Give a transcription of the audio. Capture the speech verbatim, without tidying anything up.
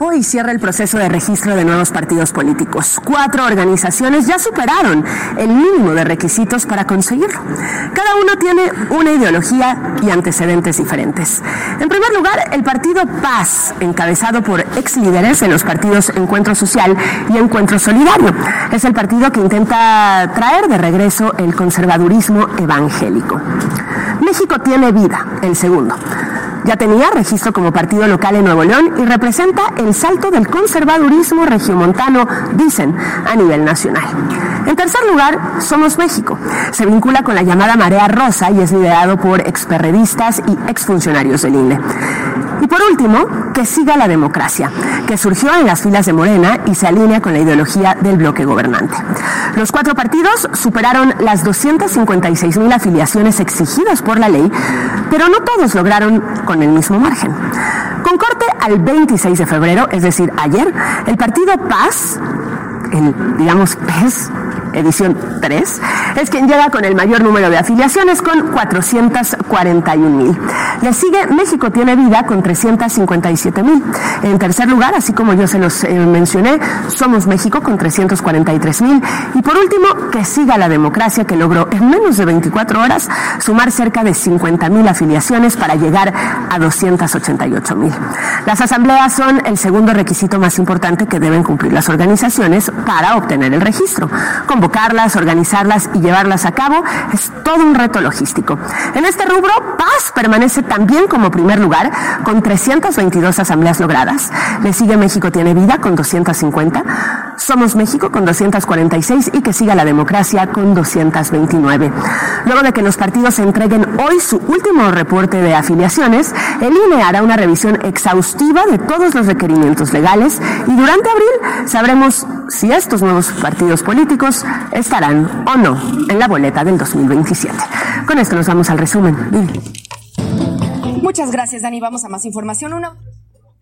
Hoy cierra el proceso de registro de nuevos partidos políticos. Cuatro organizaciones ya superaron el mínimo de requisitos para conseguirlo. Cada uno tiene una ideología y antecedentes diferentes. En primer lugar, el partido Paz, encabezado por ex líderes en los partidos Encuentro Social y Encuentro Solidario. Es el partido que intenta traer de regreso el conservadurismo evangélico. México tiene vida, el segundo. Ya tenía registro como partido local en Nuevo León y representa el salto del conservadurismo regiomontano, dicen, a nivel nacional. En tercer lugar, Somos México. Se vincula con la llamada Marea Rosa y es liderado por experredistas y exfuncionarios del I N E. Y por último, Que Siga la Democracia, que surgió en las filas de Morena y se alinea con la ideología del bloque gobernante. Los cuatro partidos superaron las doscientas cincuenta y seis mil afiliaciones exigidas por la ley, pero no todos lograron con el mismo margen. Con corte al veintiséis de febrero, es decir, ayer, el partido Paz, el, digamos, P E S, edición tres, es quien llega con el mayor número de afiliaciones, con cuatrocientas cuarenta y un mil. Le sigue México Tiene Vida con trescientas cincuenta y siete mil. En tercer lugar, así como yo se los eh, mencioné, Somos México con trescientos cuarenta y tres mil. Y por último, Que Siga la Democracia, que logró en menos de veinticuatro horas sumar cerca de cincuenta mil afiliaciones para llegar a doscientas ochenta y ocho mil. Las asambleas son el segundo requisito más importante que deben cumplir las organizaciones para obtener el registro. Convocarlas, organizarlas y llevarlas a cabo es todo un reto logístico. En este rubro, Paz permanece también como primer lugar con trescientas veintidós asambleas logradas. Le sigue México Tiene Vida con doscientas cincuenta, Somos México con doscientas cuarenta y seis y Que Siga la Democracia con doscientas veintinueve. Luego de que los partidos entreguen hoy su último reporte de afiliaciones, el I N E hará una revisión exhaustiva de todos los requerimientos legales y durante abril sabremos si estos nuevos partidos políticos estarán o no en la boleta del dos mil veintisiete. Con esto nos vamos al resumen. Muchas gracias, Dani. Vamos a más información. Una...